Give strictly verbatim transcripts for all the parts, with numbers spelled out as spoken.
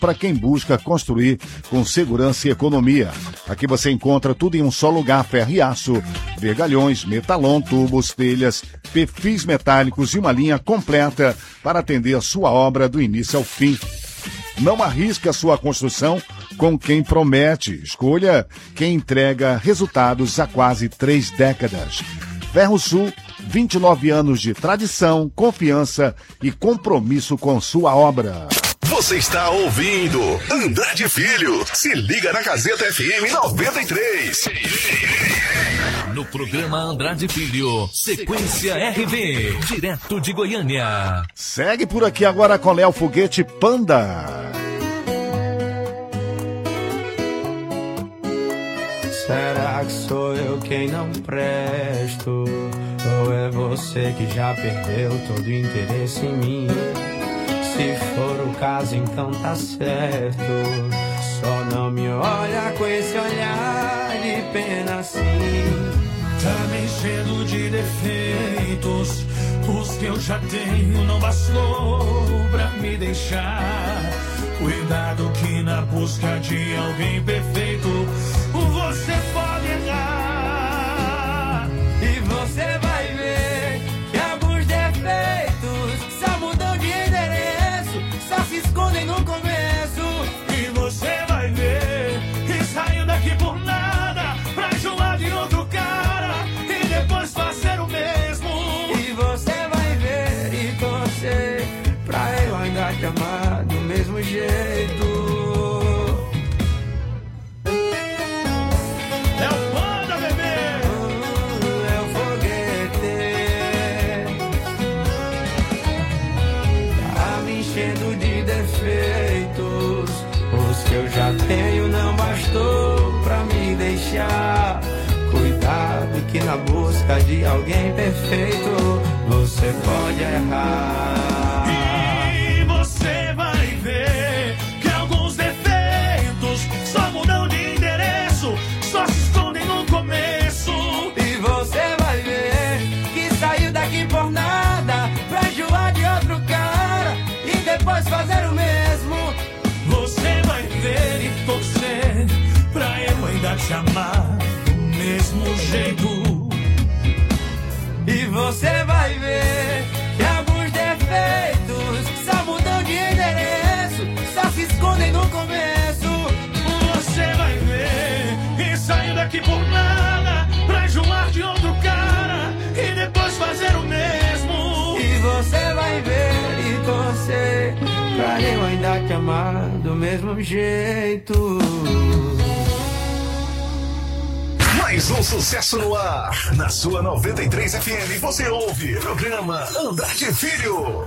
para quem busca construir com segurança e economia. Aqui você encontra tudo em um só lugar: ferro e aço, vergalhões, metalon, tubos, telhas, perfis metálicos e uma linha completa para atender a sua obra do início ao fim. Não arrisque a sua construção com quem promete. Escolha quem entrega resultados há quase três décadas. Ferrosul, vinte e nove anos de tradição, confiança e compromisso com sua obra. Você está ouvindo Andrade Filho. Se liga na Gazeta F M noventa e três. No programa Andrade Filho, Sequência R V, direto de Goiânia. Segue por aqui agora com Léo Foguete Panda. Será que sou eu quem não presto? Ou é você que já perdeu todo o interesse em mim? Se for o caso, então tá certo. Só não me olha com esse olhar de pena assim. Tá me enchendo de defeitos. Os que eu já tenho não bastou pra me deixar. Cuidado que na busca de alguém perfeito você pode errar. E você vai ver que alguns defeitos só mudam de endereço, só se escondem no começo. E você vai ver que saiu daqui por nada pra enjoar de outro cara e depois fazer o mesmo. E você vai ver e torcer pra eu ainda te amar do mesmo jeito. Os que eu já tenho não bastou pra me deixar. Cuidado que na busca de alguém perfeito você pode errar. E você vai ver que alguns defeitos só mudam de endereço, só se escondem no começo. E você vai ver que saiu daqui por nada pra enjoar de outro cara e depois fazer o mesmo. Você vai ver e torcer pra eu ainda te amar do mesmo jeito. E você vai ver que alguns defeitos só mudam de endereço, só se escondem no começo. Você vai ver que saiu daqui por nada pra enjoar de outro cara e depois fazer o mesmo. E você vai ver e torcer pra eu ainda te amar do mesmo jeito. Mais um sucesso no ar. Na sua noventa e três F M você ouve programa Andrade Filho.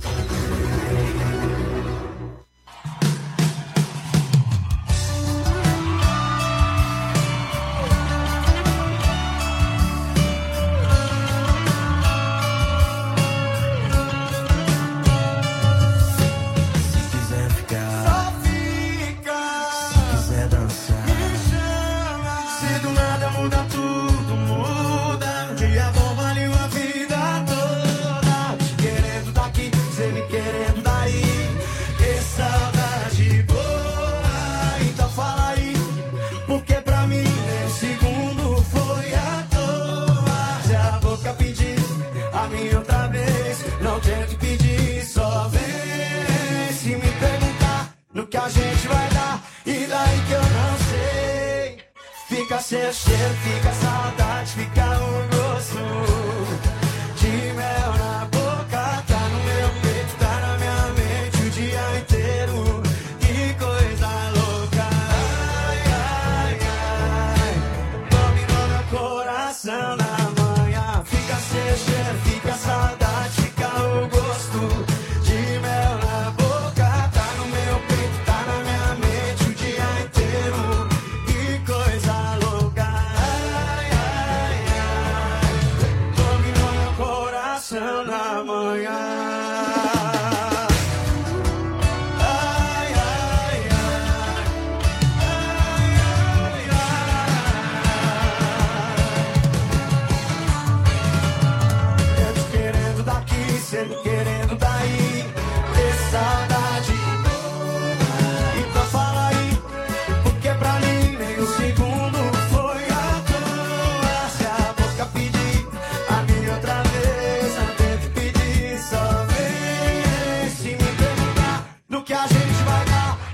Fica seu cheiro, fica saudade, fica o gosto de mel na boca, tá no meu peito, tá na minha mente o dia inteiro. Que coisa louca, ai, ai, ai, dominou meu coração na manhã. Fica seu cheiro, fica saudade, fica o gosto de mel na boca, tá no meu peito, tá na minha mente o dia inteiro. Que coisa louca, ai, ai, ai, dominou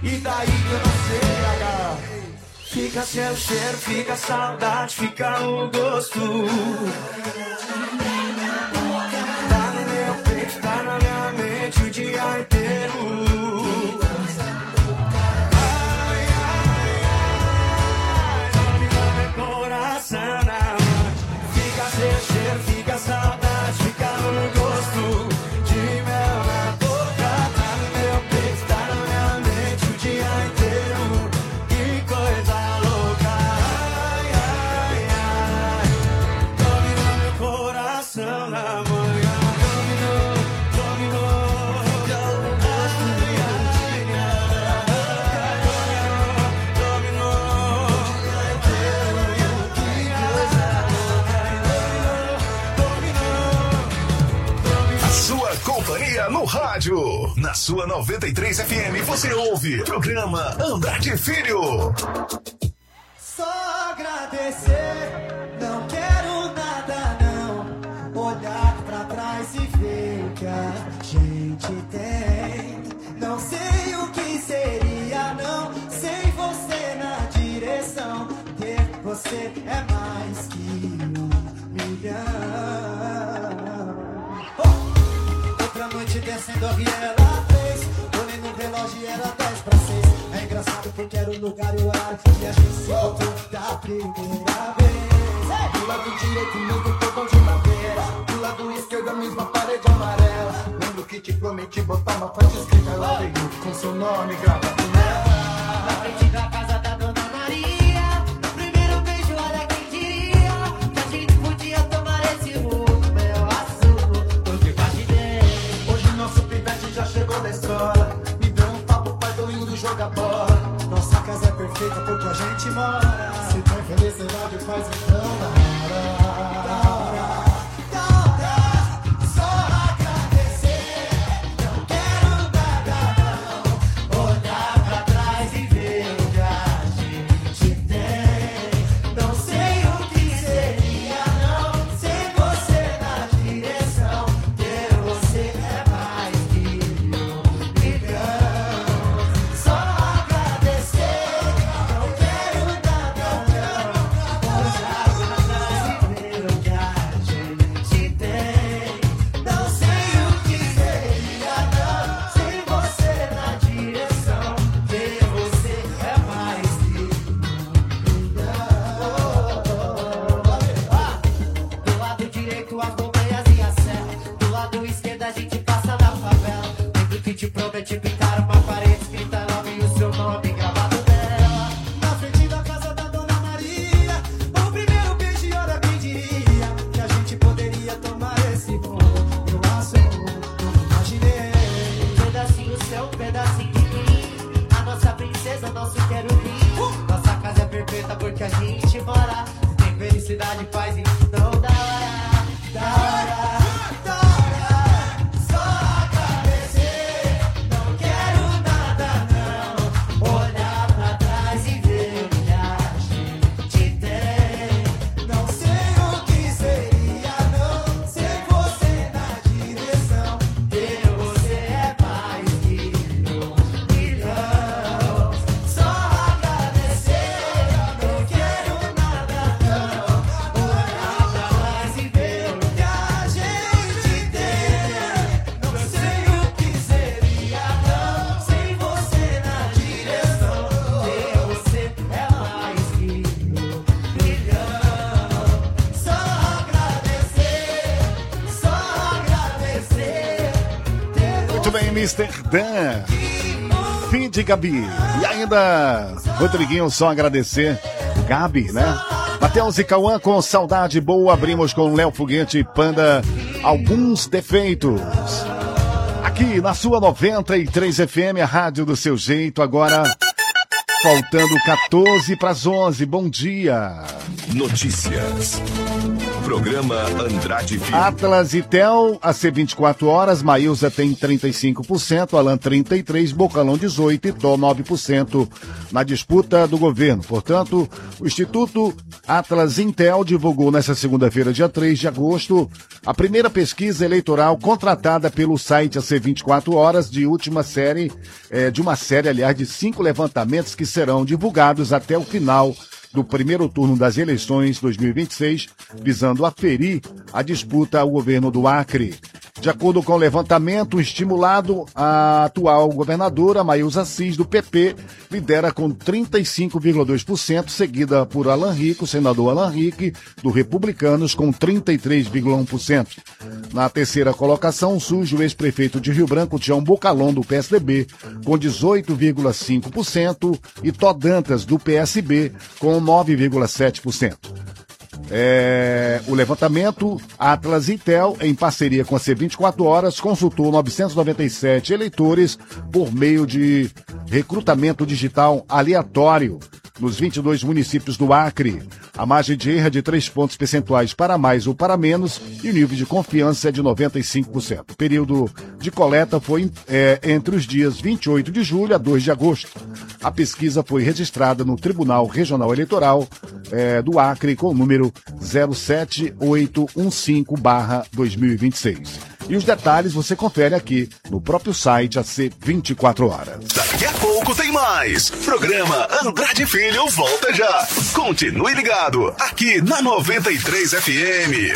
e daí que eu não sei agarrar. Fica seu cheiro, fica a saudade, fica o gosto. Tá no meu peito, tá na minha mente o dia inteiro. Ai, ai, ai, domina meu coração na mão. Fica seu cheiro, fica a saudade, fica o gosto de mel na boca. Tá no meu peito, tá na minha mente o dia inteiro. Que coisa louca. Ai, ai, ai, dominou meu coração na manhã. Dominou, dominou, dominou, A sua companhia no rádio. Na sua noventa e três F M você ouve programa Andrade Filho. Só agradecer, não quero nada não. Olhar pra trás e ver o que a gente tem. Não sei o que seria não, sem você na direção. Ter você é mais que um milhão. Oh! Outra noite descendo a Viela três. Olhei no relógio e era dez pra seis. É engraçado porque era o lugar e o horário que a gente se encontrou da primeira vez. Do lado direito, mesmo portão de madeira. Do lado esquerdo, a mesma parede amarela. Lembro que te prometi botar uma parte escrita lá dentro com seu nome gravado nela. Na frente da casa da Dona Maria. No primeiro beijo, olha quem diria que a gente podia tomar esse rumo, meu azul. Eu te imaginei. Hoje nosso pivete já chegou da escola. Me deu um papo, pai, tô indo jogar bola. Nossa casa é perfeita porque a gente mora. Se tem felicidade, faz então da hora. Da hora, da hora. Só agradecer, não quero nada não. Olhar pra trás e ver o que a gente tem. Não sei o que seria não, sem você na direção. Ter você é mais que um milhão. Só agradecer, não quero nada não. Olhar pra trás e ver o que a gente tem. Não sei o que seria não, sem você na direção. Ter você é mais que um milhão. Do lado direito as bombeiras e a serra. Do lado esquerdo a gente passa na favela. Lembro que te prometi pintar uma parede escrita nome e o seu nome gravado nela. Na frente da casa da Dona Maria. O primeiro beijo e olha quem diria que a gente poderia tomar esse rumo. Eu assumo, não imaginei. Um pedacinho seu, um pedacinho de mim. A nossa princesa, nosso querubim. Nossa casa é perfeita porque a gente mora. Tem felicidade, paz e não da hora. Da hora, da hora. Só agradecer, não quero nada não. Olhar pra trás e ver o que a gente tem. Não sei o que seria não, sem você na direção. Ter você é mais que um milhão. Só agradecer, não quero nada não. Olhar pra trás e ver o que a gente tem. Não sei o que seria não, sem você na direção. Ter você é mais que um milhão. Só agradecer, só agradecer. Ter Muito bem, mister Dan. Fim de Gabi. E ainda, Rodriguinho, só agradecer. Gabi, né? Matheus e Cauã com Saudade Boa. Abrimos com Léo Foguete e Panda. Alguns defeitos. Aqui na sua noventa e três F M, a rádio do seu jeito. Agora, faltando quatorze para as onze. Bom dia. Notícias. Programa Andrade Filho. Atlas e Tel, A C vinte e quatro horas, Maísa tem trinta e cinco por cento, Alan trinta e três por cento, Bocalão dezoito por cento e Tó nove por cento na disputa do governo. Portanto, o Instituto Atlas Intel divulgou nesta segunda-feira, dia três de agosto, a primeira pesquisa eleitoral contratada pelo site A C vinte e quatro horas de última série, é, de uma série, aliás, de cinco levantamentos que serão divulgados até o final do primeiro turno das eleições dois mil e vinte e seis, visando aferir a disputa ao governo do Acre. De acordo com o levantamento estimulado, a atual governadora, Maísa Assis, do P P, lidera com trinta e cinco vírgula dois por cento, seguida por Alan Rico, senador Alan Rico, do Republicanos, com trinta e três vírgula um por cento. Na terceira colocação surge o ex-prefeito de Rio Branco, Tião Bocalão, do P S D B, com dezoito vírgula cinco por cento, e Tó Dantas, do P S B, com nove vírgula sete por cento. É, o levantamento Atlas e Tel, em parceria com a C vinte e quatro horas, consultou novecentos e noventa e sete eleitores por meio de recrutamento digital aleatório nos vinte e dois municípios do Acre. A margem de erro é de três pontos percentuais para mais ou para menos e o nível de confiança é de noventa e cinco por cento. O período de coleta foi é, entre os dias vinte e oito de julho a dois de agosto. A pesquisa foi registrada no Tribunal Regional Eleitoral é, do Acre com o número zero sete oito um cinco barra dois mil e vinte e seis. E os detalhes você confere aqui no próprio site A C vinte e quatro horas. Daqui a pouco tem mais. Programa Andrade Filho volta já. Continue ligado aqui na noventa e três F M.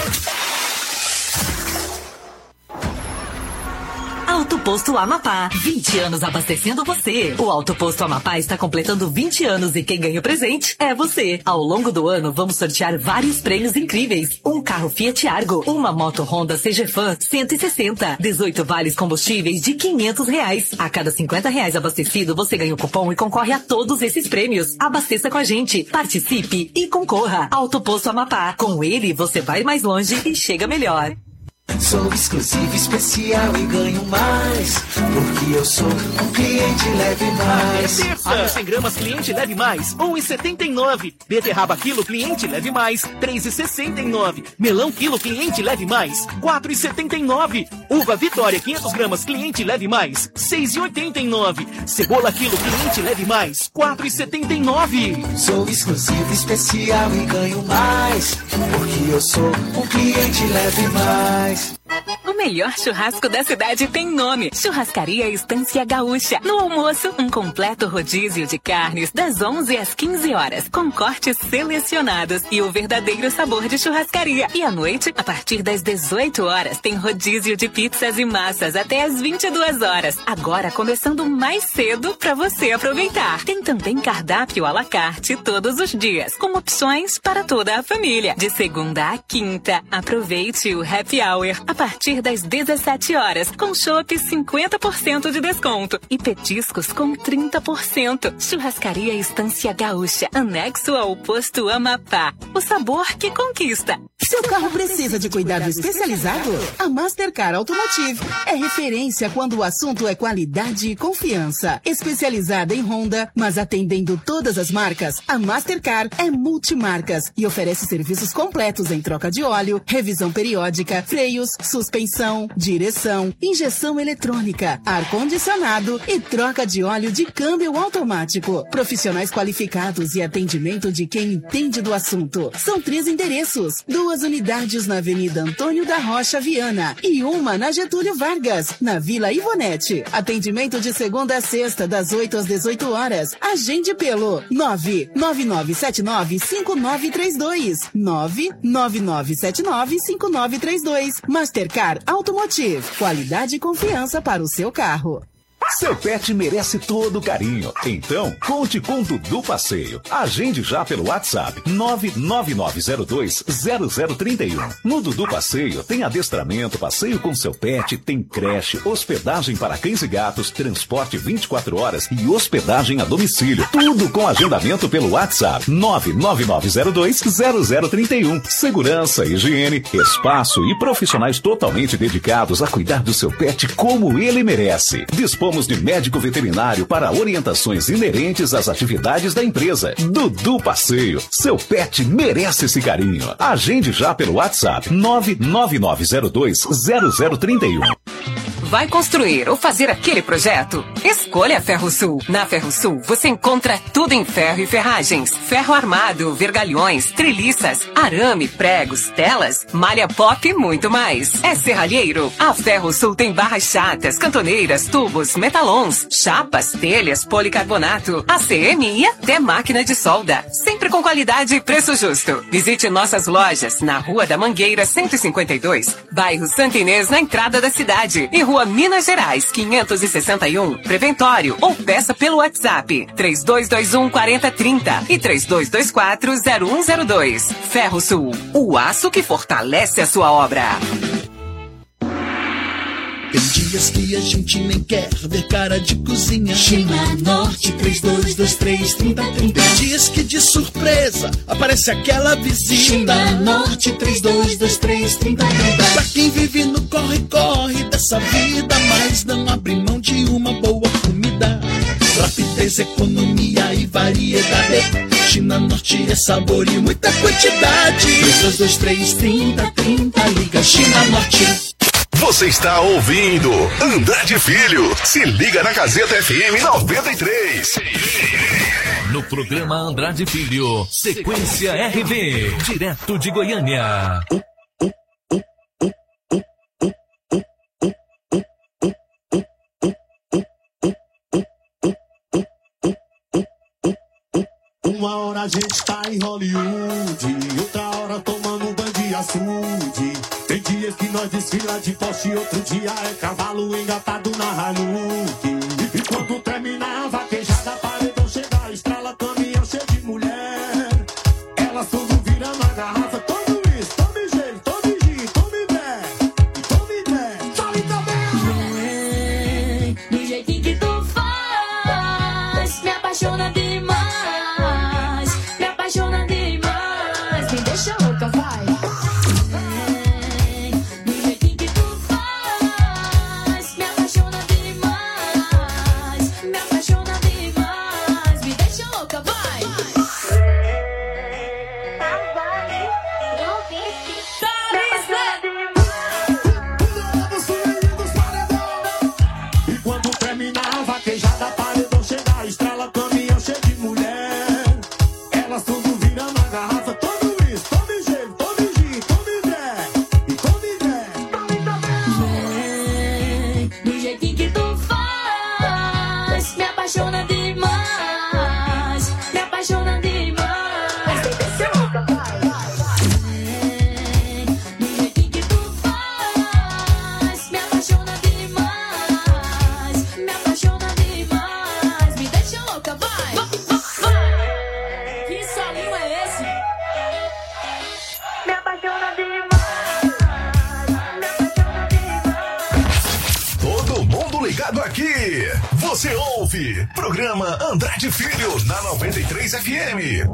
Auto Posto Amapá, vinte anos abastecendo você. O Auto Posto Amapá está completando vinte anos e quem ganha o presente é você. Ao longo do ano, vamos sortear vários prêmios incríveis. Um carro Fiat Argo, uma moto Honda C G Fan cento e sessenta, dezoito vales combustíveis de quinhentos reais. A cada cinquenta reais abastecido, você ganha o cupom e concorre a todos esses prêmios. Abasteça com a gente, participe e concorra. Auto Posto Amapá. Com ele, você vai mais longe e chega melhor. Sou exclusivo, especial e ganho mais, porque eu sou um cliente leve mais. Arroz cem gramas, cliente leve mais, um real e setenta e nove centavos. Beterraba quilo, cliente leve mais, três reais e sessenta e nove centavos. Melão quilo, cliente leve mais, quatro reais e setenta e nove centavos. Uva Vitória, quinhentas gramas, cliente leve mais, seis reais e oitenta e nove centavos. Cebola quilo, cliente leve mais, quatro reais e setenta e nove centavos. Sou exclusivo, especial e ganho mais, porque eu sou um cliente leve mais. O melhor churrasco da cidade tem nome: Churrascaria Estância Gaúcha. No almoço, um completo rodízio de carnes das onze às quinze horas, com cortes selecionados e o verdadeiro sabor de churrascaria. E à noite, a partir das dezoito horas, tem rodízio de pizzas e massas até às vinte e duas horas. Agora começando mais cedo para você aproveitar. Tem também cardápio à la carte todos os dias, com opções para toda a família. De segunda a quinta, aproveite o happy hour a partir das dezessete horas, com chopp cinquenta por cento de desconto e petiscos com trinta por cento. Churrascaria Estância Gaúcha, anexo ao posto Amapá. O sabor que conquista. Seu carro precisa de cuidado especializado? A Mastercar Automotive é referência quando o assunto é qualidade e confiança. Especializada em Honda, mas atendendo todas as marcas, a Mastercar é multimarcas e oferece serviços completos em troca de óleo, revisão periódica, freios, suspensão, direção, injeção eletrônica, ar-condicionado e troca de óleo de câmbio automático. Profissionais qualificados e atendimento de quem entende do assunto. São três endereços, duas unidades na Avenida Antônio da Rocha Viana e uma na Getúlio Vargas, na Vila Ivonete. Atendimento de segunda a sexta, das oito às dezoito horas. Agende pelo nove nove nove sete nove cinco nove três dois. nove nove nove sete nove cinco nove três dois. Mastercar Automotive. Qualidade e confiança para o seu carro. Seu pet merece todo o carinho. Então, conte com o Dudu Passeio. Agende já pelo WhatsApp nove nove nove zero dois zero zero três um. No Dudu Passeio tem adestramento, passeio com seu pet, tem creche, hospedagem para cães e gatos, transporte vinte e quatro horas e hospedagem a domicílio. Tudo com agendamento pelo WhatsApp nove nove nove zero dois zero zero três um. Segurança, higiene, espaço e profissionais totalmente dedicados a cuidar do seu pet como ele merece. Dispomos Diplomos de médico veterinário para orientações inerentes às atividades da empresa. Dudu Passeio, seu pet merece esse carinho. Agende já pelo WhatsApp nove nove nove zero dois zero zero três um. Vai construir ou fazer aquele projeto? Escolha a Ferrosul. Na Ferrosul você encontra tudo em ferro e ferragens, ferro armado, vergalhões, treliças, arame, pregos, telas, malha pop e muito mais. É serralheiro? A Ferrosul tem barras chatas, cantoneiras, tubos, metalons, chapas, telhas, policarbonato, A C M e até máquina de solda. Sempre com qualidade e preço justo. Visite nossas lojas na Rua da Mangueira cento e cinquenta e dois, bairro Santa Inês, na entrada da cidade, e Rua Minas Gerais quinhentos e sessenta e um, Preventório, ou peça pelo WhatsApp três dois dois um, quatro zero três zero e três dois dois quatro, zero um zero dois. Ferrosul, o aço que fortalece a sua obra. Tem dias que a gente nem quer ver cara de cozinha. China Norte três dois dois três, três zero três zero. Tem dias que de surpresa aparece aquela vizinha. China Norte três dois dois três, três zero três zero. Pra quem vive no corre-corre dessa vida, mas não abre mão de uma boa comida. Rapidez, economia e variedade. China Norte é sabor e muita quantidade. três dois dois três, três zero três zero. Liga China Norte. Você está ouvindo Andrade Filho. Se liga na Gazeta F M noventa e três. No programa Andrade Filho, Sequência R V, direto de Goiânia. Uma hora a gente tá em Hollywood, outra hora tomando banho de açude. Tem dias que nós desfila de poste, outro dia é cavalo engatado na Hilux. E quando terminar a vaquejada, paredão chega, estrala caminhão cheio de mulher. Elas tudo virando a garrafa, tome isso, tome gelo, tome gin, tome bé, tome bé, tome também. Do jeitinho que tu faz, me apaixona demais, me apaixona demais, me deixa louca, vai. Você ouve programa Andrade Filho na noventa e três F M.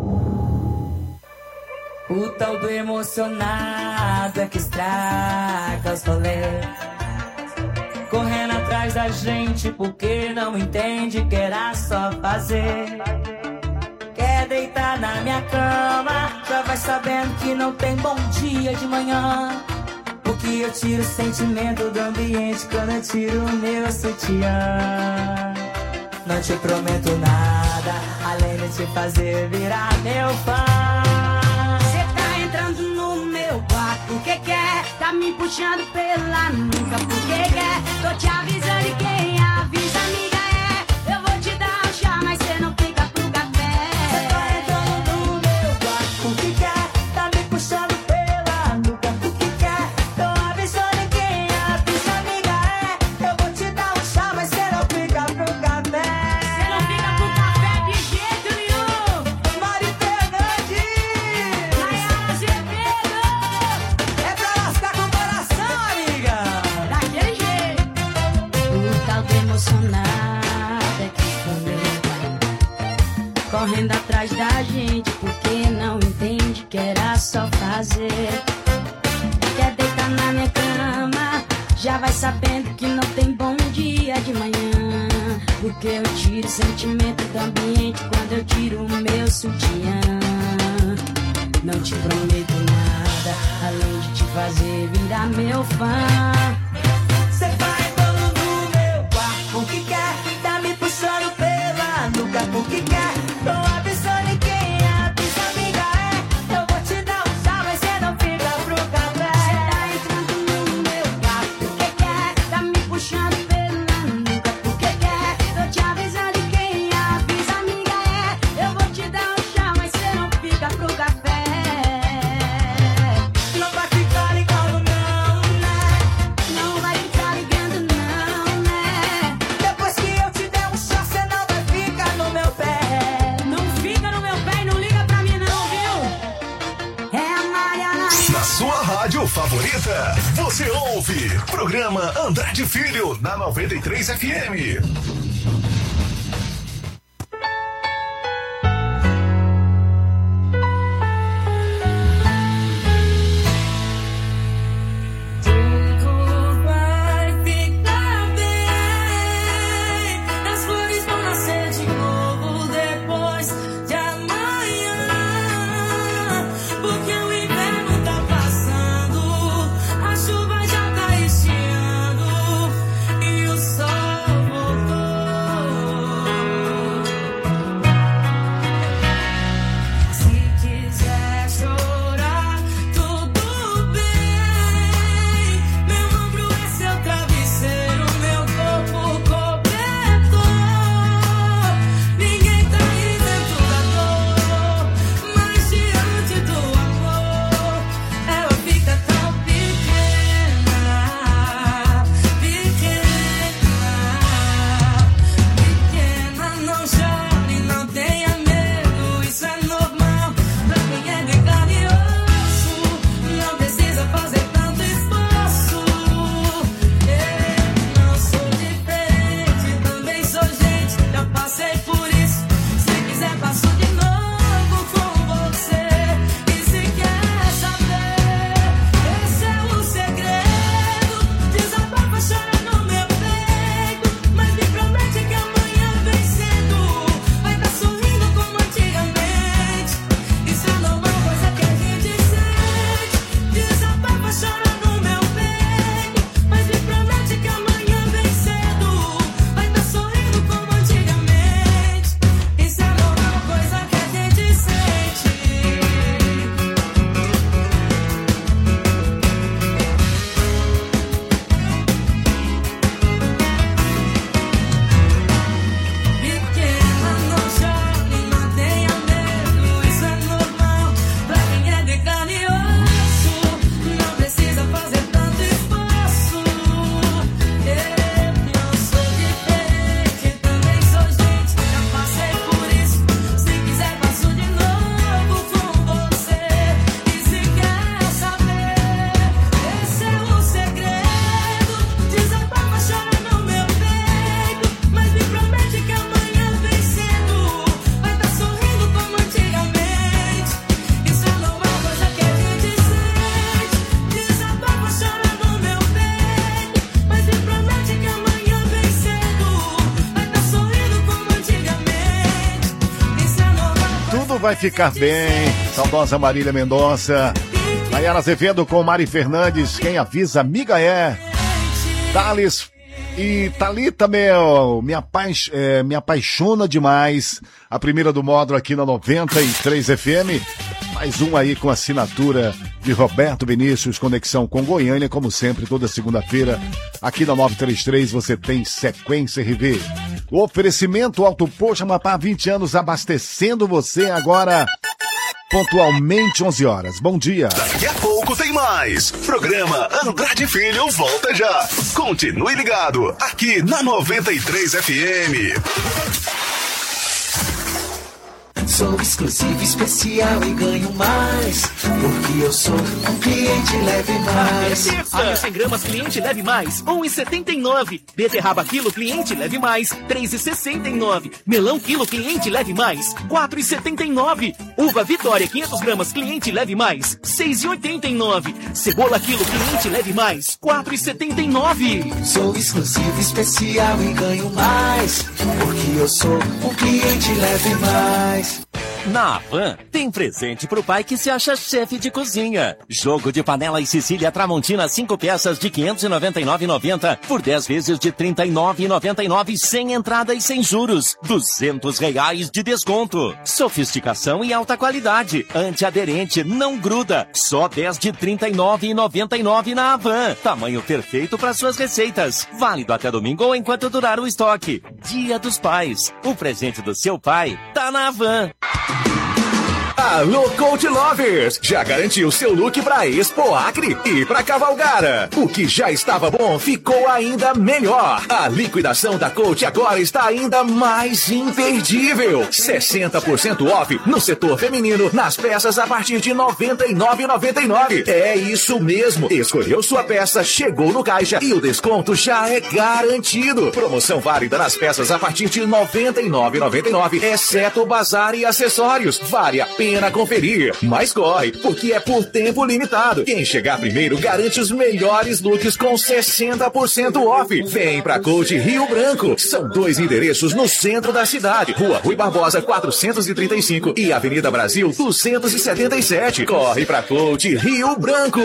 O tal do emocionado é que estraga os rolês, correndo atrás da gente porque não entende que era só fazer. Quer deitar na minha cama, já vai sabendo que não tem bom dia de manhã. Porque eu tiro o sentimento do ambiente quando eu tiro o meu sutiã. Não te prometo nada, além de te fazer virar meu fã. Cê tá entrando no meu quarto, o que quer? Tá me puxando pela nuca, por que quer? Tô te avisando e quem avisa, amiga, é. Eu vou te dar um chá, mas cê não fica pro café. Cê tá entrando no meu quarto, o que quer? Tá me puxando pela nuca, por que quer? Tô avisando e quem avisa, amiga, é. Eu vou te dar um chá, mas cê não fica pro café. Correndo atrás da gente porque não entende que era só fazer. Quer deitar na minha cama, já vai sabendo que não tem bom dia de manhã. Porque eu tiro o sentimento do ambiente quando eu tiro o meu sutiã. Não te prometo nada, além de te fazer virar meu fã. Cê vai bolo no meu quarto porque quer, tá me puxando pela nuca porque quer. Tô avisando em quem a tua amiga é. Eu vou te dar um chá, mas cê não fica pro café. Cê tá entrando no meu quarto porque quer, tá me puxando pela nuca porque quer. Tô te avisando em quem a tua amiga é. Eu vou te dar um chá, mas cê não fica pro café. Rádio favorita, você ouve programa Andrade Filho na noventa e três F M. Vai ficar bem. Saudosa Marília Mendonça. Nayara Azevedo com Mari Fernandes. Quem avisa, amiga é. Thales e Thalita, meu. Me, apaix... é, me apaixona demais. A primeira do módulo aqui na noventa e três F M. Mais um aí com assinatura de Roberto Vinícius, conexão com Goiânia, como sempre, toda segunda-feira. Aqui na nove três três você tem Sequência R V. O oferecimento Alto Posto Amapá, vinte anos abastecendo você agora, pontualmente onze horas. Bom dia. Daqui a pouco tem mais. Programa Andrade Filho volta já. Continue ligado aqui na noventa e três F M. Sou exclusivo, especial e ganho mais, porque eu sou um cliente Leve Mais. Arroz cem gramas cliente Leve Mais, um real e setenta e nove. Beterraba quilo cliente Leve Mais, três reais e sessenta e nove. Melão quilo cliente Leve Mais, quatro reais e setenta e nove. Uva Vitória quinhentas gramas cliente Leve Mais, seis reais e oitenta e nove. Cebola quilo cliente Leve Mais, quatro reais e setenta e nove. Sou exclusivo, especial e ganho mais, porque eu sou um cliente Leve Mais. Na Havan, tem presente pro pai que se acha chefe de cozinha. Jogo de panela e Sicília Tramontina cinco peças de quinhentos e noventa e nove reais e noventa centavos por dez vezes de trinta e nove reais e noventa e nove centavos sem entrada e sem juros. duzentos reais de desconto. Sofisticação e alta qualidade. Antiaderente, não gruda. Só dez de trinta e nove reais e noventa e nove centavos na Havan. Tamanho perfeito para suas receitas. Válido até domingo ou enquanto durar o estoque. Dia dos Pais. O presente do seu pai tá na Havan. Alô, Coach Lovers! Já garantiu seu look pra Expo Acre e pra Cavalgara. O que já estava bom ficou ainda melhor. A liquidação da Coach agora está ainda mais imperdível. sessenta por cento off no setor feminino, nas peças a partir de noventa e nove reais e noventa e nove centavos. É isso mesmo. Escolheu sua peça, chegou no caixa e o desconto já é garantido. Promoção válida nas peças a partir de noventa e nove reais e noventa e nove centavos, exceto bazar e acessórios. Vale a pena conferir, mas corre, porque é por tempo limitado. Quem chegar primeiro garante os melhores looks com sessenta por cento off. Vem pra Coach Rio Branco. São dois endereços no centro da cidade: Rua Rui Barbosa quatrocentos e trinta e cinco e Avenida Brasil duzentos e setenta e sete. Corre pra Coach Rio Branco.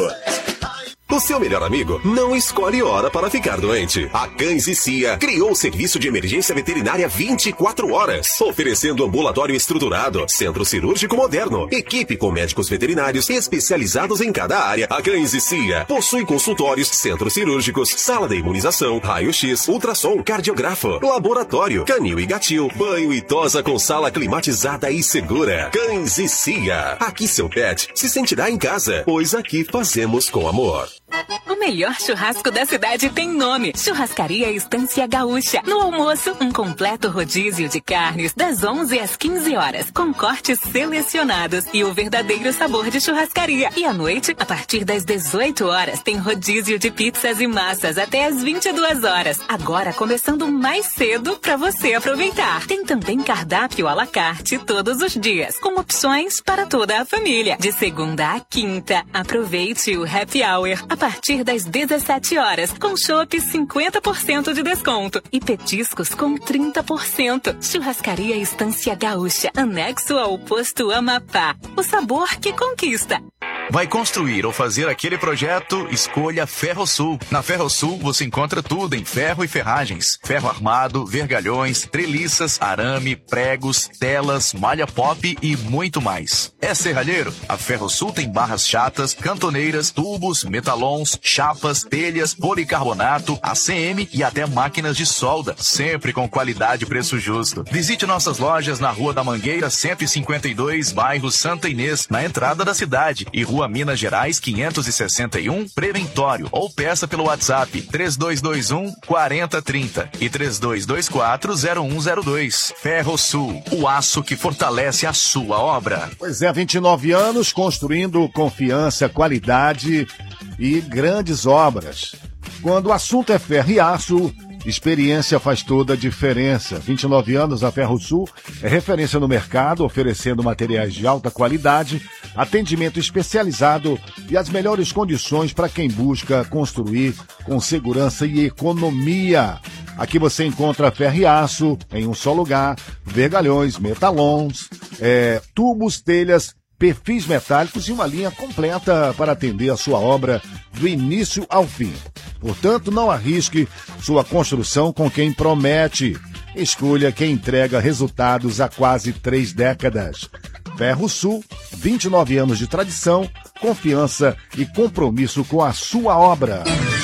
O seu melhor amigo não escolhe hora para ficar doente. A Cães e Cia criou o serviço de emergência veterinária vinte e quatro horas, oferecendo ambulatório estruturado, centro cirúrgico moderno, equipe com médicos veterinários especializados em cada área. A Cães e Cia possui consultórios, centros cirúrgicos, sala de imunização, raio-x, ultrassom, cardiografo, laboratório, canil e gatil, banho e tosa com sala climatizada e segura. Cães e Cia. Aqui seu pet se sentirá em casa, pois aqui fazemos com amor. O melhor churrasco da cidade tem nome: Churrascaria Estância Gaúcha. No almoço, um completo rodízio de carnes das onze às quinze horas, com cortes selecionados e o verdadeiro sabor de churrascaria. E à noite, a partir das dezoito horas, tem rodízio de pizzas e massas até às vinte e duas horas. Agora começando mais cedo para você aproveitar. Tem também cardápio à la carte todos os dias, com opções para toda a família. De segunda a quinta, aproveite o happy hour a partir das dezessete horas, com chopp cinquenta por cento de desconto e petiscos com trinta por cento. Churrascaria Estância Gaúcha, anexo ao posto Amapá. O sabor que conquista. Vai construir ou fazer aquele projeto? Escolha Ferrosul. Na Ferrosul você encontra tudo em ferro e ferragens. Ferro armado, vergalhões, treliças, arame, pregos, telas, malha pop e muito mais. É serralheiro? A Ferrosul tem barras chatas, cantoneiras, tubos, metalons, chapas, telhas, policarbonato, A C M e até máquinas de solda. Sempre com qualidade e preço justo. Visite nossas lojas na Rua da Mangueira cento e cinquenta e dois, bairro Santa Inês, na entrada da cidade, e Rua Minas Gerais quinhentos e sessenta e um, Preventório, ou peça pelo WhatsApp três dois dois um, quatro zero três zero e três dois dois quatro, zero um zero dois. Ferrosul, o aço que fortalece a sua obra. Pois é, vinte e nove anos construindo confiança, qualidade e grandes obras. Quando o assunto é ferro e aço, experiência faz toda a diferença. vinte e nove anos, a Ferrosul é referência no mercado, oferecendo materiais de alta qualidade, atendimento especializado e as melhores condições para quem busca construir com segurança e economia. Aqui você encontra ferro e aço em um só lugar, vergalhões, metalons, é, tubos, telhas, perfis metálicos e uma linha completa para atender a sua obra do início ao fim. Portanto, não arrisque sua construção com quem promete. Escolha quem entrega resultados há quase três décadas. Ferrosul, vinte e nove anos de tradição, confiança e compromisso com a sua obra.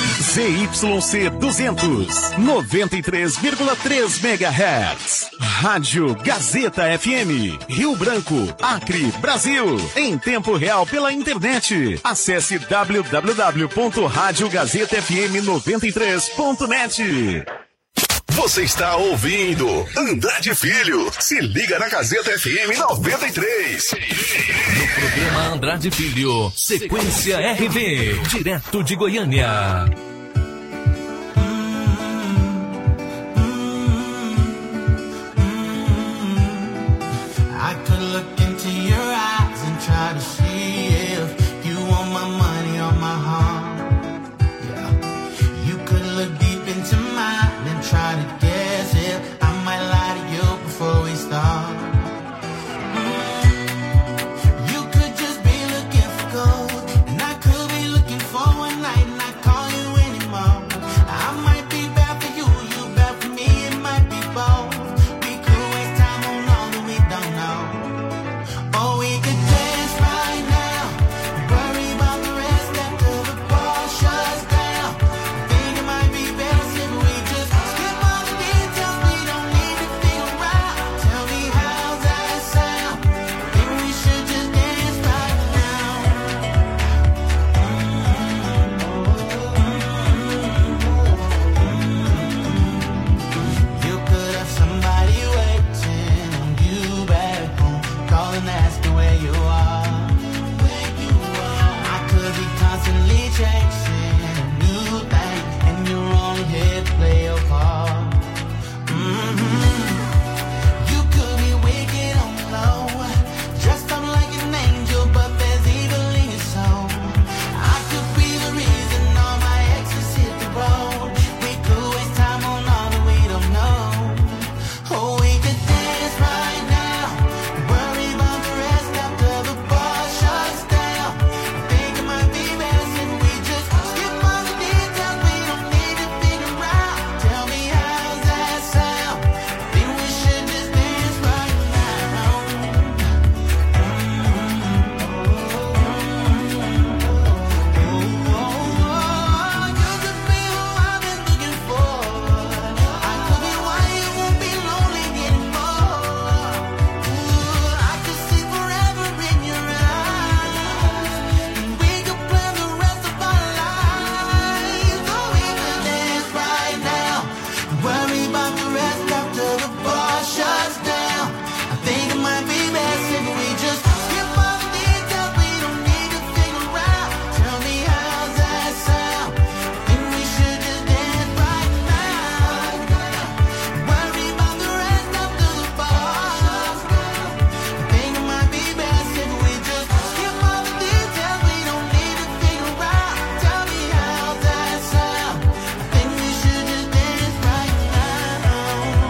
Z Y C duzentos, noventa e três vírgula três megahertz. Rádio Gazeta F M, Rio Branco, Acre, Brasil. Em tempo real pela internet. Acesse w w w ponto rádio gazeta f m noventa e três ponto net. Você está ouvindo Andrade Filho. Se liga na Gazeta F M noventa e três. No programa Andrade Filho, Sequência R V, direto de Goiânia. I could look into your eyes and try to see if you want my money or my heart. Yeah. You could look deep into mine and try to guess if I might lie to you before we start. Mm. You could just be looking for gold, and I could be looking for one night and not call you anymore. I might be bad for you, you bad for me, it might be both. We could waste time on all that we don't know. Or we could dance right now, worry about the rest after the bar shuts down. Think it might be best if we just skip all the details we don't need to figure out. Tell me how's that sound? Maybe we should just dance right now. You could have somebody waiting on you back home, call and ask you where you are. I could be constantly chasing a new thing, and you're only here to play your part. Mhm. You could be wicked on the low, dressed up like an angel, but there's evil in your soul. I could be the reason all my exes hit the road. We could waste time on all that we don't know. Oh, we could dance right now, worry about the rest after the bar shuts down. I think it might be best if we just skip all the details we don't need to figure out. Tell me how's that sound? I think we should just dance right now. Oh, you could be who I've been looking for. I could be why you won't be lonely anymore. Ooh, I could see forever in your eyes, and we could plan the rest of our lives. Oh, we could dance right now, and worry about the rest after the bar shuts down. I think it might be best if we just skip all the details we don't need to figure out. Tell me how's that sound? I think we should just dance right now. Worry about the rest after the bar shuts down. I think it might be best if we just skip all the details we don't need to figure out. Tell me how's that sound? I think we should just dance right now.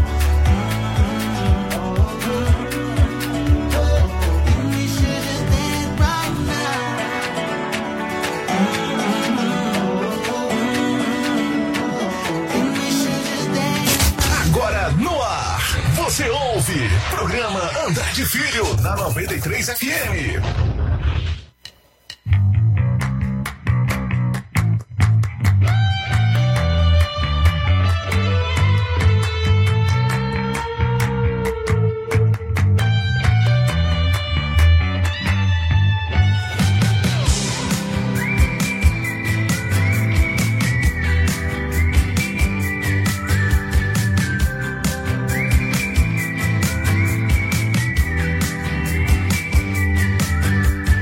We should just dance right Agora no ar, você ouve programa Andrade Filho na noventa e três F M. now.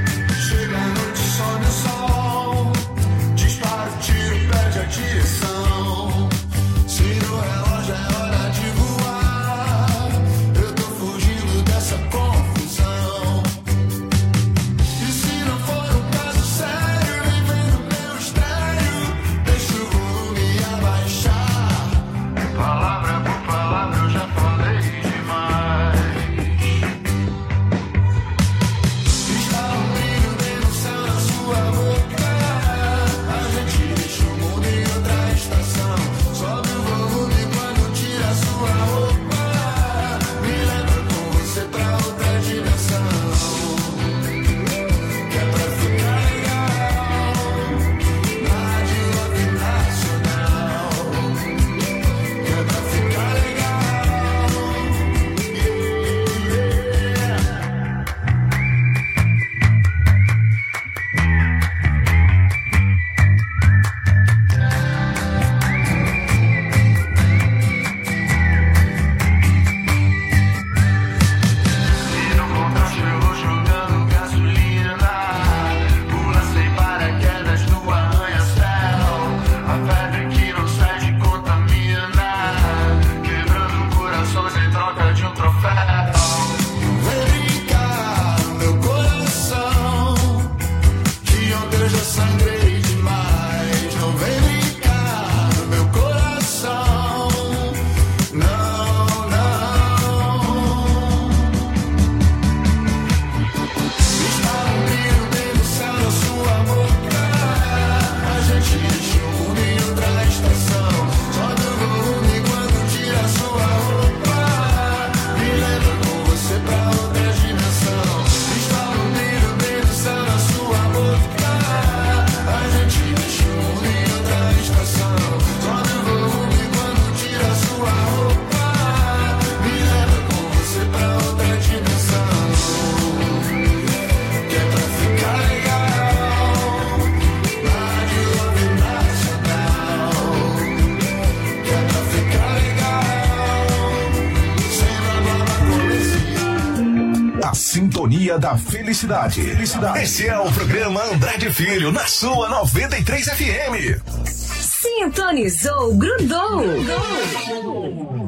A sintonia da felicidade. felicidade. Esse é o programa Andrade Filho, na sua noventa e três F M. Sintonizou, grudou. grudou.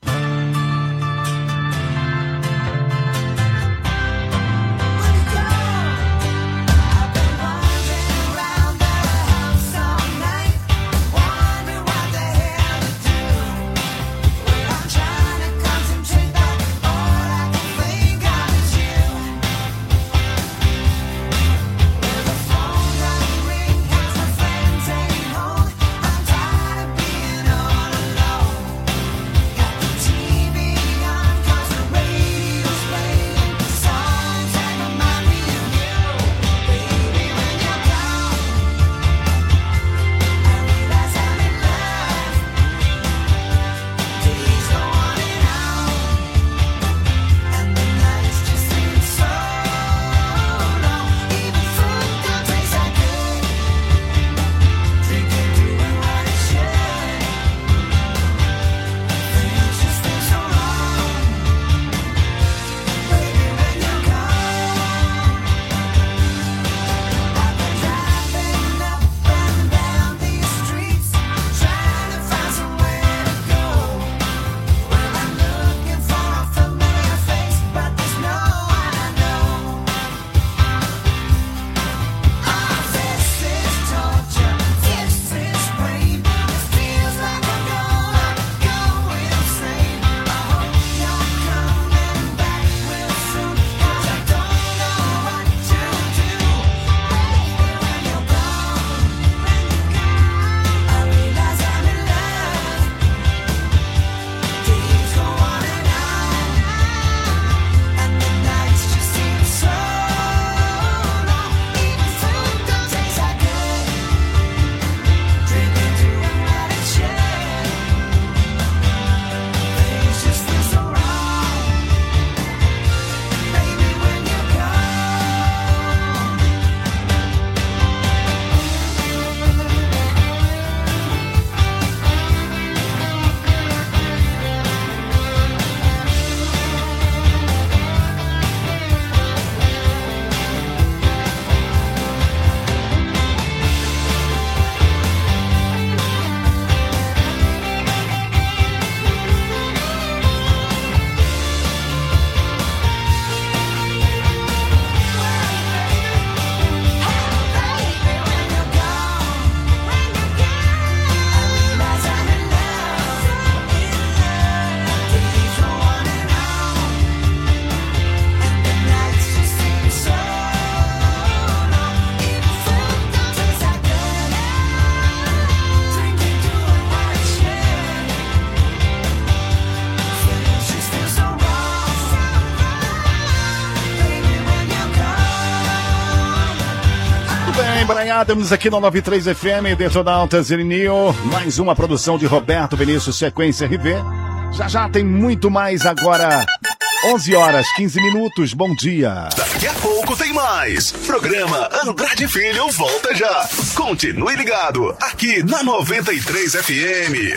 Estamos aqui no noventa e três F M, dentro da Alta Zirinio. Mais uma produção de Roberto Vinícius, Sequência R V. Já já tem muito mais agora. onze horas, quinze minutos. Bom dia. Daqui a pouco tem mais. Programa Andrade Filho volta já. Continue ligado aqui na noventa e três F M.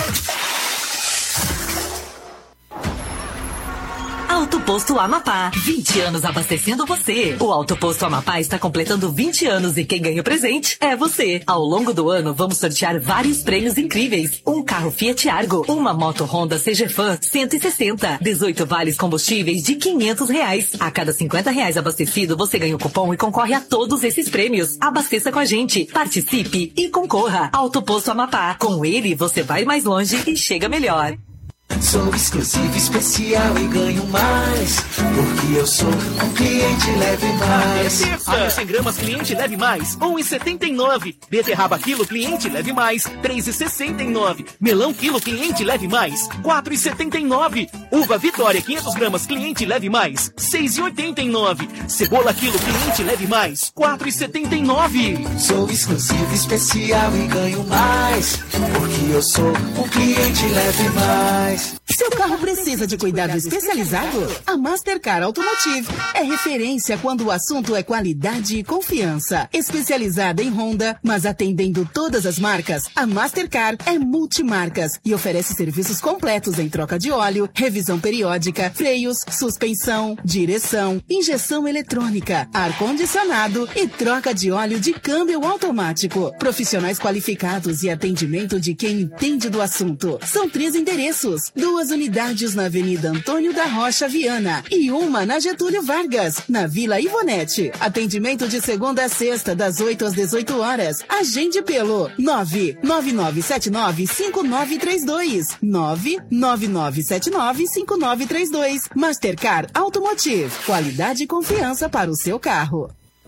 Auto Posto Amapá, vinte anos abastecendo você. O Auto Posto Amapá está completando vinte anos e quem ganha o presente é você. Ao longo do ano, vamos sortear vários prêmios incríveis. Um carro Fiat Argo, uma moto Honda C G Fan cento e sessenta, dezoito vales combustíveis de quinhentos reais. A cada cinquenta reais abastecido, você ganha o cupom e concorre a todos esses prêmios. Abasteça com a gente, participe e concorra. Auto Posto Amapá, com ele você vai mais longe e chega melhor. Sou exclusivo, especial e ganho mais, porque eu sou um cliente leve mais. Alho cem gramas, cliente leve mais, um e setenta e nove. Beterraba quilo, cliente leve mais, três e sessenta e nove. Melão quilo, cliente leve mais, quatro e setenta e nove. Uva Vitória, quinhentas gramas, cliente leve mais, seis e oitenta e nove. Cebola quilo, cliente leve mais, quatro e setenta e nove. Sou exclusivo, especial e ganho mais, porque eu sou um cliente leve mais. Seu carro precisa de cuidado especializado? A Mastercar Auto Automotive. É referência quando o assunto é qualidade e confiança. Especializada em Honda, mas atendendo todas as marcas, a Mastercard é multimarcas e oferece serviços completos em troca de óleo, revisão periódica, freios, suspensão, direção, injeção eletrônica, ar-condicionado e troca de óleo de câmbio automático. Profissionais qualificados e atendimento de quem entende do assunto. São três endereços, duas unidades na Avenida Antônio da Rocha Viana e uma na Getúlio Vargas, na Vila Ivonete. Atendimento de segunda a sexta, das oito às dezoito horas. Agende pelo nove nove nove sete nove cinco nove três dois. nove nove nove sete nove cinco nove três dois. Mastercard Automotive. Qualidade e confiança para o seu carro.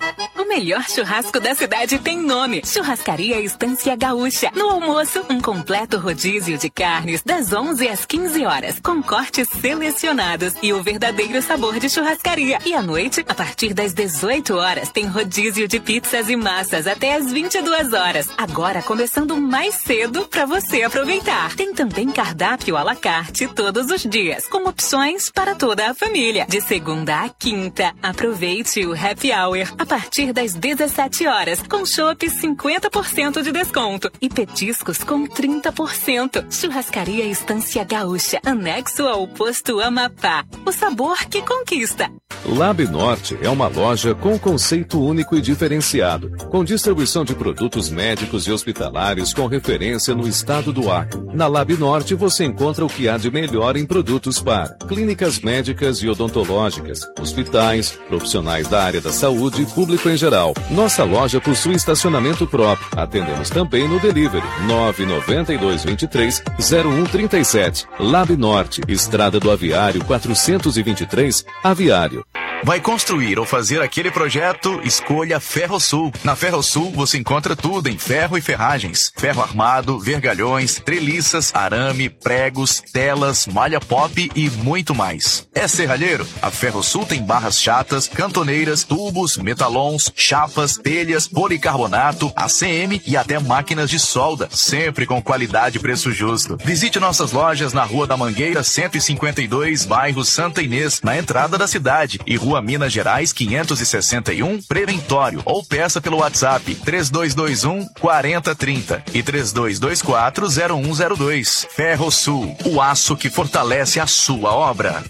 O melhor churrasco da cidade tem nome: Churrascaria Estância Gaúcha. No almoço, um completo rodízio de carnes das onze às quinze horas, com cortes selecionados e o verdadeiro sabor de churrascaria. E à noite, a partir das dezoito horas, tem rodízio de pizzas e massas até às vinte e duas horas. Agora começando mais cedo para você aproveitar. Tem também cardápio à la carte todos os dias, com opções para toda a família. De segunda a quinta, aproveite o happy hour a partir das dezessete horas, com chopp cinquenta por cento de desconto e petiscos com trinta por cento. Churrascaria Estância Gaúcha, anexo ao posto Amapá. O sabor que conquista. Lab Norte é uma loja com conceito único e diferenciado, com distribuição de produtos médicos e hospitalares com referência no estado do Acre. Na Lab Norte você encontra o que há de melhor em produtos para clínicas médicas e odontológicas, hospitais, profissionais da área da saúde e público em geral. Nossa loja possui estacionamento próprio. Atendemos também no delivery nove nove dois dois três zero um três sete. Lab Norte, Estrada do Aviário quatrocentos e vinte e três, Aviário. Vai construir ou fazer aquele projeto? Escolha Ferrosul. Na Ferrosul você encontra tudo em ferro e ferragens, ferro armado, vergalhões, treliças, arame, pregos, telas, malha pop e muito mais. É serralheiro? A Ferrosul tem barras chatas, cantoneiras, tubos, metalons, chapas, telhas, policarbonato, A C M e até máquinas de solda, sempre com qualidade e preço justo. Visite nossas lojas na Rua da Mangueira cento e cinquenta e dois, bairro Santa Inês, na entrada da cidade, e Rua Minas Gerais quinhentos e sessenta e um, Preventório, ou peça pelo WhatsApp três dois dois um, quatro zero três zero e três dois dois quatro, zero um zero dois. Ferrosul, o aço que fortalece a sua obra.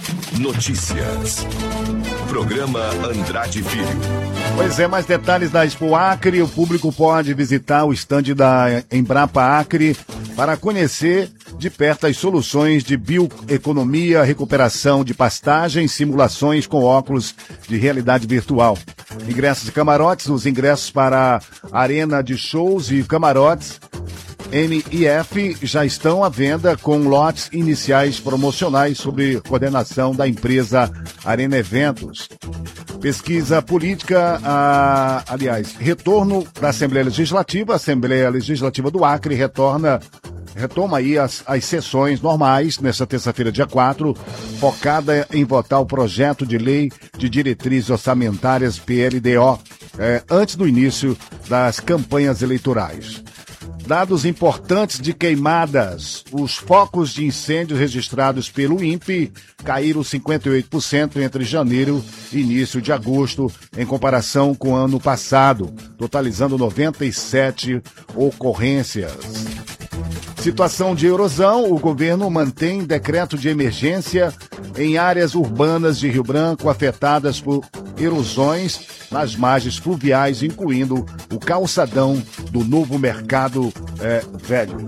Notícias. Programa Andrade Filho. Pois é, mais detalhes da Expo Acre. O público pode visitar o estande da Embrapa Acre para conhecer de perto as soluções de bioeconomia, recuperação de pastagens, simulações com óculos de realidade virtual. Ingressos e camarotes, os ingressos para a arena de shows e camarotes M I F já estão à venda com lotes iniciais promocionais sob coordenação da empresa Arena Eventos. Pesquisa política, ah, aliás, retorno da Assembleia Legislativa. A Assembleia Legislativa do Acre retorna, retoma aí as, as sessões normais nesta terça-feira, dia quatro, focada em votar o projeto de lei de diretrizes orçamentárias P L D O, eh, antes do início das campanhas eleitorais. Dados importantes de queimadas. Os focos de incêndios registrados pelo INPE caíram cinquenta e oito por cento entre janeiro e início de agosto, em comparação com o ano passado, totalizando noventa e sete ocorrências. Situação de erosão. O governo mantém decreto de emergência em áreas urbanas de Rio Branco afetadas por erosões nas margens fluviais, incluindo o calçadão do Novo Mercado é, Velho.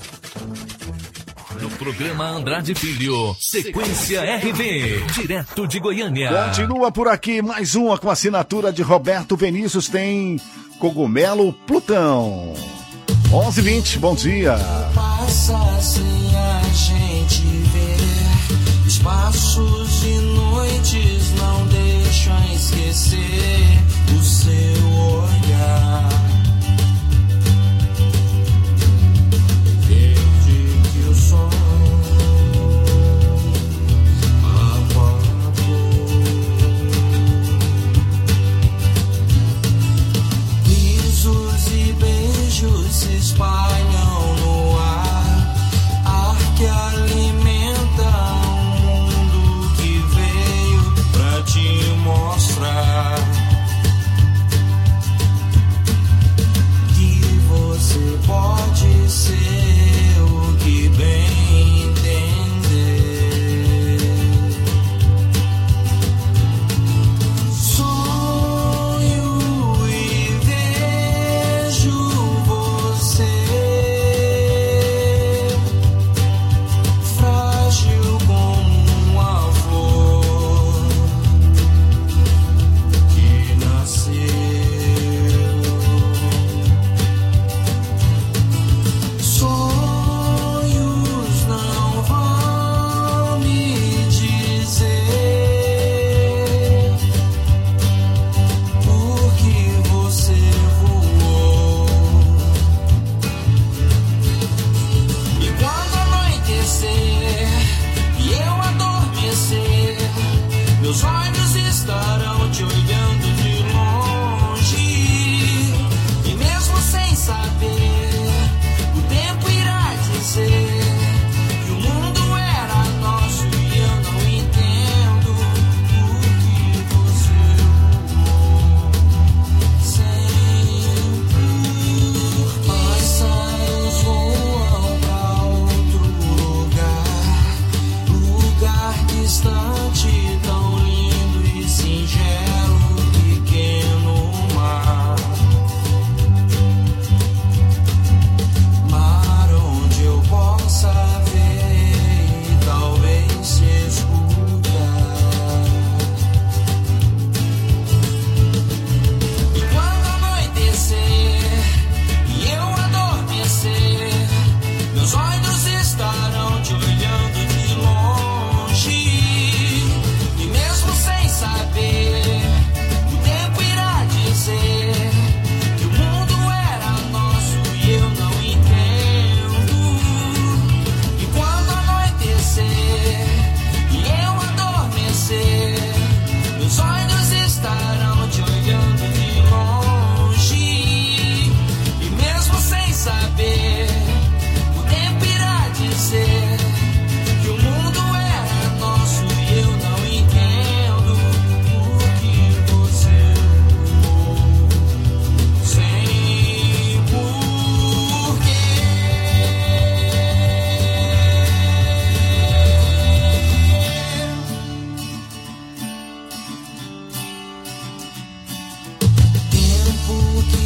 No programa Andrade Filho, Sequência R V, direto de Goiânia. Continua por aqui mais uma com assinatura de Roberto Vinícius, tem Cogumelo Plutão. onze e vinte, bom dia. Passa sem a gente ver, espaços e noites não deixam esquecer o seu olhar. Desde que o sol apagou, risos e beijos se espalham no ar, ar que alimenta um mundo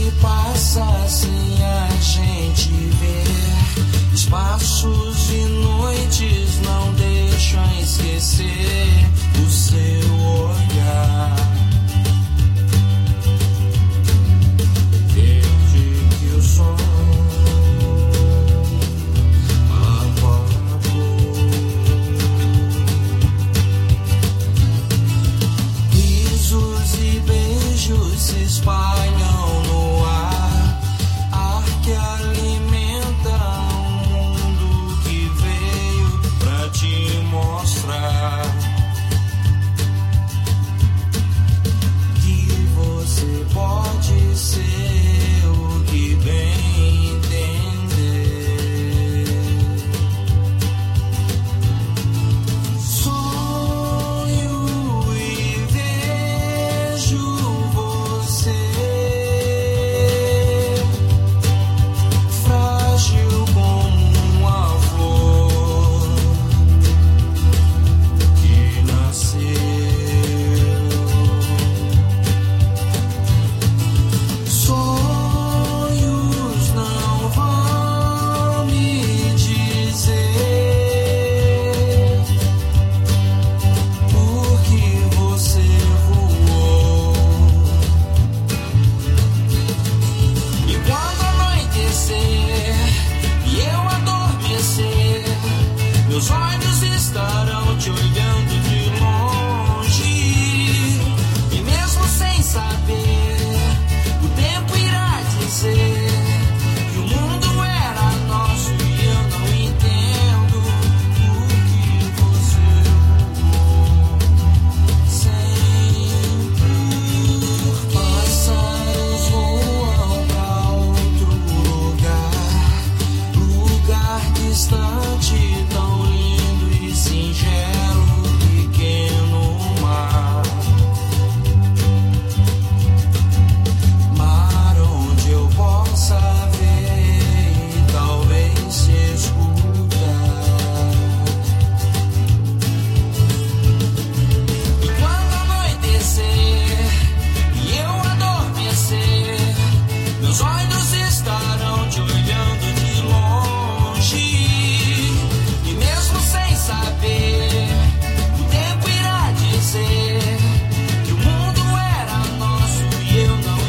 que passa sem a gente ver. Espaços e noites não deixam esquecer o seu olhar. Desde que o som apagou, risos e beijos se espalham no ar, ar que alimenta um mundo que veio pra te mostrar que você pode ser o que bem entender. Sonho e vejo você frágil como uma flor que nasceu. Sonhos não vão me dizer por que você voou. E quando anoitecer e eu adormecer, meus olhos estarão te olhando de longe. E mesmo sem saber, o tempo irá dizer que o mundo era nosso e eu não entendo por que você voou. Sempre pássaros voam pra outro lugar, lugar distante, tão lindo e singelo, pequeno mar. Mar onde eu possa ver e talvez se escutar. E quando anoitecer e eu adormecer, meus olhos estarão te olhando de longe. E mesmo sem saber, o tempo irá dizer que o mundo era nosso e eu não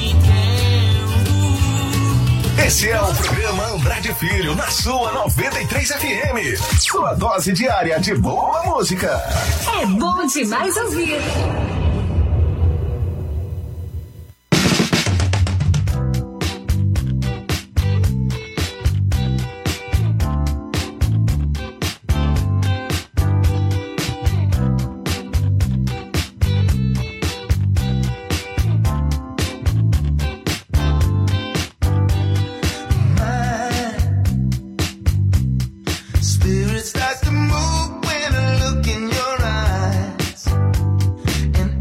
entendo. Esse é o programa Andrade Filho, na sua noventa e três F M. Sua dose diária de boa música. É bom demais ouvir. Spirit starts to move when I look in your eyes. And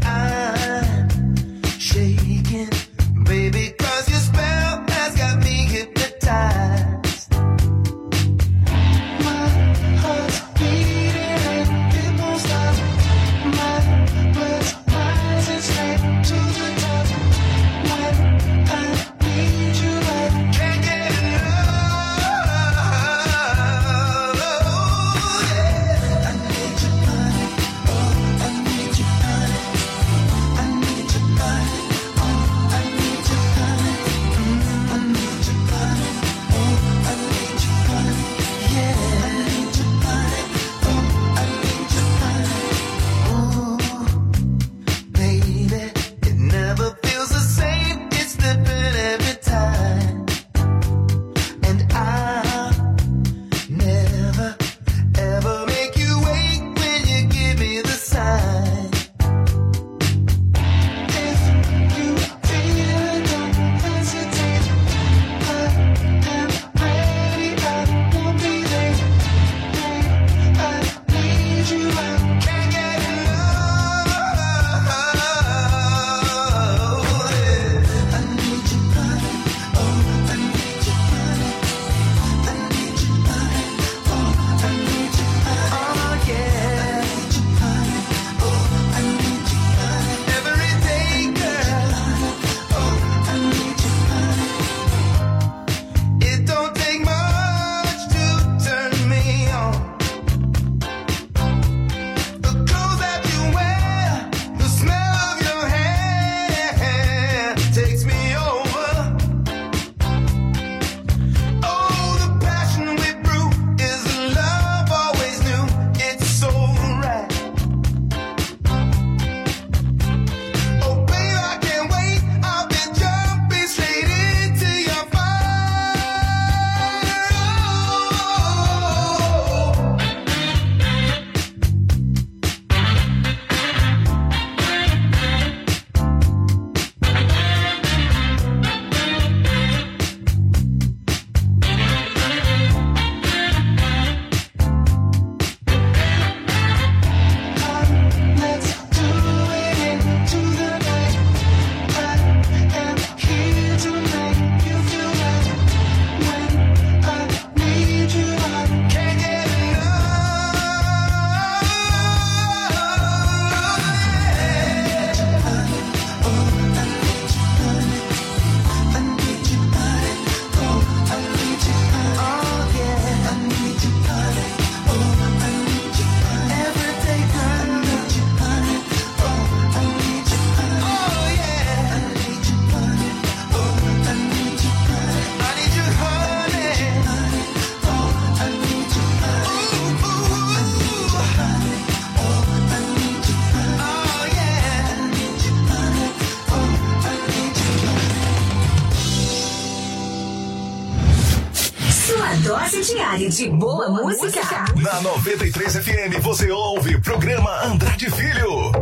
dose diária de boa música. Na noventa e três F M você ouve programa Andrade Filho.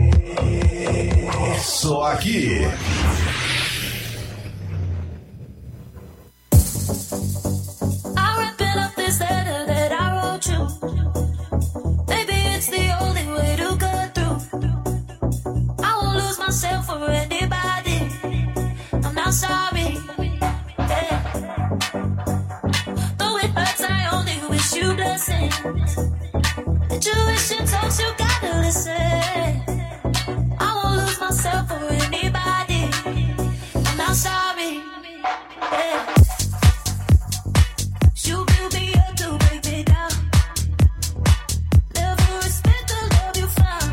Só aqui. For anybody, I'm not sorry. Yeah. Though it hurts, I only wish you blessings. Intuition talks, you gotta listen. I won't lose myself for anybody. I'm not sorry. Yeah. You build me up to break me down. Never respect the love you found.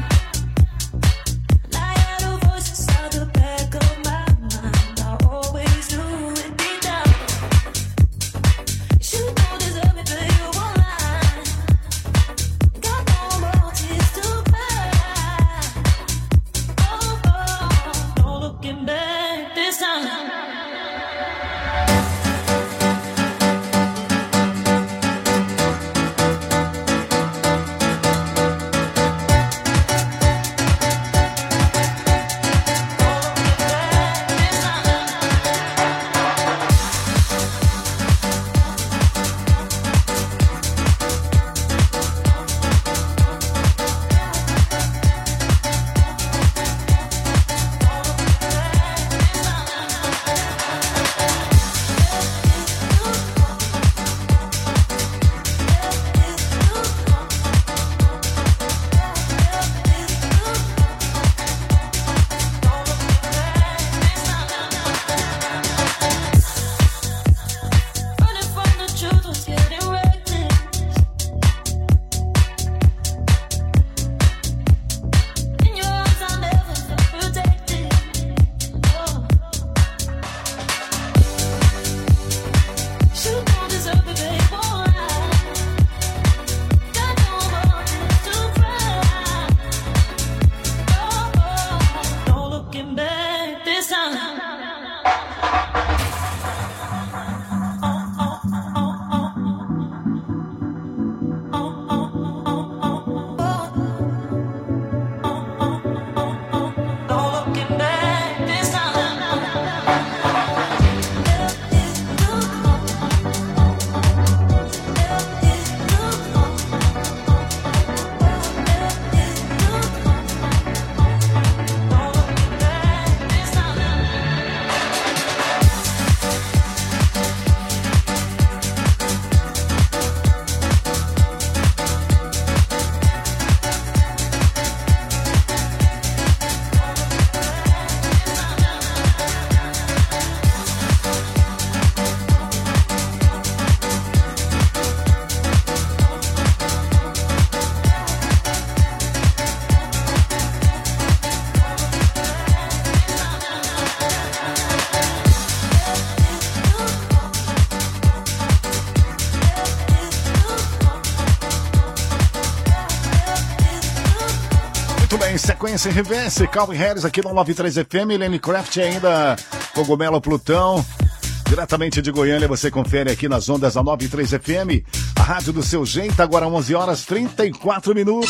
Sequência Reverse, Calvin Harris aqui no noventa e três F M, Lenny Craft ainda, Cogumelo Plutão, diretamente de Goiânia, você confere aqui nas ondas da noventa e três F M, a rádio do seu jeito, agora onze horas e trinta e quatro minutos.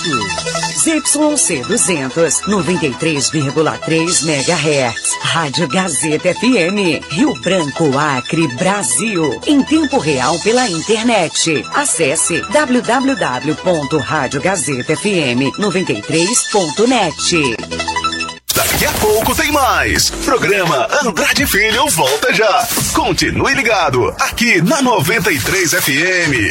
Z Y C duzentos, noventa e três vírgula três megahertz, Rádio Gazeta F M, Rio Branco, Acre, Brasil, em tempo real pela internet. Acesse w w w ponto rádio gazeta f m noventa e três ponto net. Daqui a pouco tem mais. Programa Andrade Filho volta já. Continue ligado aqui na noventa e três F M.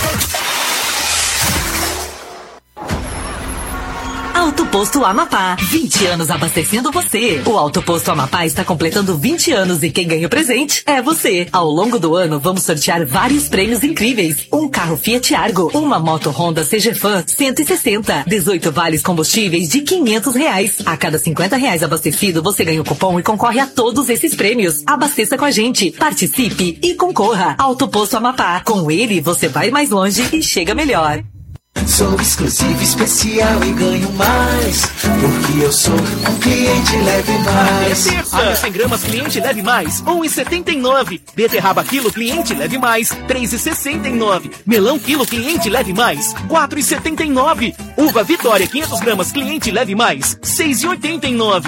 Auto Posto Amapá, vinte anos abastecendo você. O Auto Posto Amapá está completando vinte anos e quem ganha o presente é você. Ao longo do ano, vamos sortear vários prêmios incríveis. Um carro Fiat Argo, uma moto Honda C G Fan cento e sessenta, dezoito vales combustíveis de quinhentos reais. A cada cinquenta reais abastecido, você ganha o cupom e concorre a todos esses prêmios. Abasteça com a gente, participe e concorra. Auto Posto Amapá. Com ele, você vai mais longe e chega melhor. Sou exclusivo, especial e ganho mais, porque eu sou um cliente Leve Mais. É terça. Alho cem gramas, cliente Leve Mais, um real e setenta e nove centavos. Beterraba quilo, cliente Leve Mais, três reais e sessenta e nove centavos. Melão quilo, cliente Leve Mais, quatro reais e setenta e nove centavos. Uva Vitória, quinhentas gramas, cliente Leve Mais, seis reais e oitenta e nove centavos.